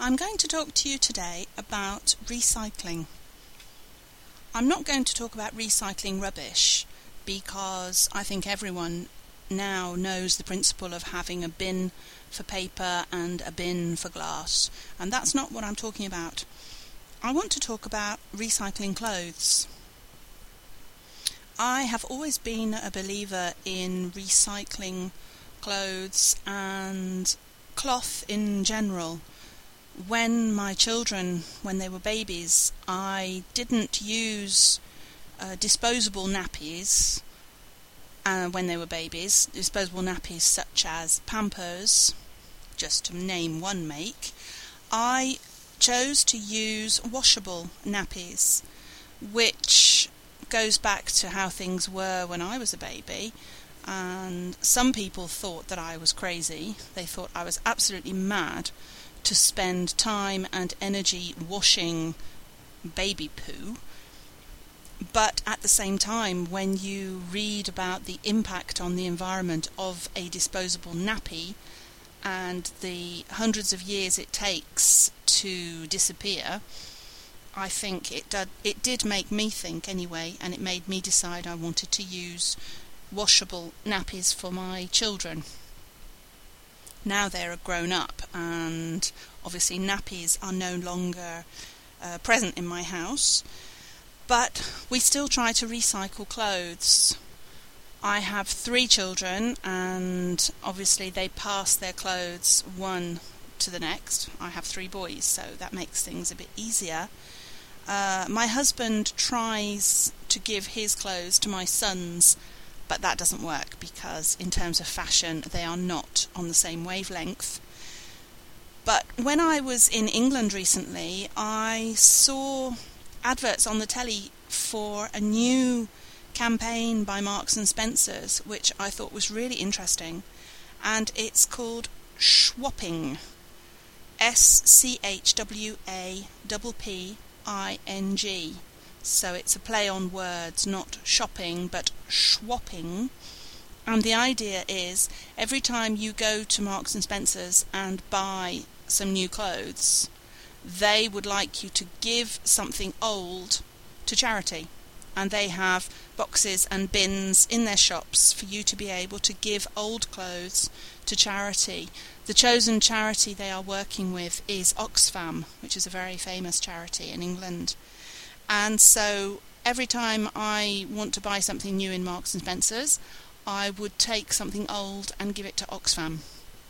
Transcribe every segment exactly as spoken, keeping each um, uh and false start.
I'm going to talk to you today about recycling. I'm not going to talk about recycling rubbish because I think everyone now knows the principle of having a bin for paper and a bin for glass, and that's not what I'm talking about. I want to talk about recycling clothes. I have always been a believer in recycling clothes and cloth in general. When my children, when they were babies, I didn't use uh, disposable nappies uh, when they were babies, disposable nappies such as Pampers, just to name one make. I chose to use washable nappies, which goes back to how things were when I was a baby. And some people thought that I was crazy. They thought I was absolutely mad to spend time and energy washing baby poo. But at the same time, when you read about the impact on the environment of a disposable nappy and the hundreds of years it takes to disappear, I think it did, it did make me think anyway, and it made me decide I wanted to use washable nappies for my children. Now they're grown up, and obviously nappies are no longer uh, present in my house, but we still try to recycle clothes. I have three children, and obviously they pass their clothes one to the next. I have three boys, so that makes things a bit easier. Uh, my husband tries to give his clothes to my sons, but that doesn't work because in terms of fashion they are not on the same wavelength. But when I was in England recently, I saw adverts on the telly for a new campaign by Marks and Spencer's, which I thought was really interesting, and it's called Schwapping, S C H W A P P I N G. So it's a play on words, not shopping, but schwapping. And the idea is, every time you go to Marks and Spencer's and buy some new clothes, they would like you to give something old to charity. And they have boxes and bins in their shops for you to be able to give old clothes to charity. The chosen charity they are working with is Oxfam, which is a very famous charity in England. And so every time I want to buy something new in Marks and Spencer's, I would take something old and give it to Oxfam.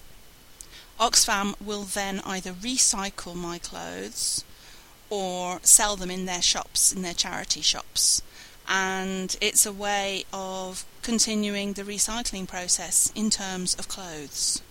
Oxfam will then either recycle my clothes or sell them in their shops, in their charity shops. And it's a way of continuing the recycling process in terms of clothes.